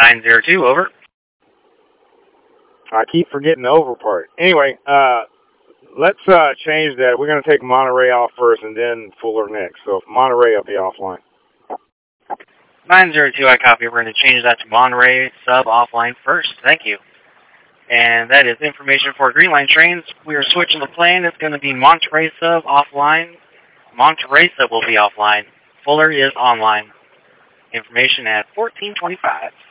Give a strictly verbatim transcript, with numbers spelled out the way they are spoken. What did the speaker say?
nine zero two, over. I keep forgetting the over part. Anyway, uh, let's uh, change that. We're going to take Monterey off first and then Fuller next. So Monterey will be offline. nine zero two, I copy. We're going to change that to Monterey sub offline first. Thank you. And that is information for Green Line trains. We are switching the plan. It's going to be Monterey sub offline. Monterey sub will be offline. Fuller is online. Information at fourteen twenty-five.